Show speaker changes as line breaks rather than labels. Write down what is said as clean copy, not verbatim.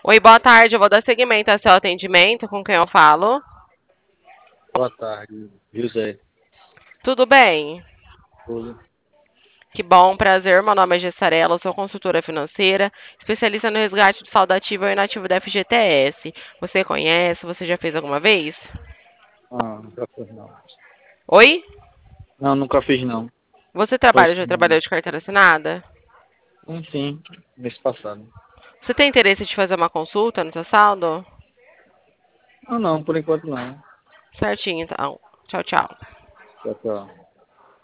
Oi, boa tarde. Eu vou dar seguimento ao seu atendimento. Com quem eu falo?
Boa tarde, José.
Tudo bem?
Tudo.
Que bom, prazer. Meu nome é Gessarela, eu sou consultora financeira, especialista no resgate do saldo ativo e inativo da FGTS. Você conhece? Você já fez alguma vez?
Nunca fiz não.
Oi?
Não, nunca fiz não.
Você
Pois,
trabalha, já trabalhou de carteira assinada?
enfim, mês passado.
Você tem interesse de fazer uma consulta no seu saldo?
Não, por enquanto não.
Certinho, então. Tchau, tchau.
Tchau, tchau.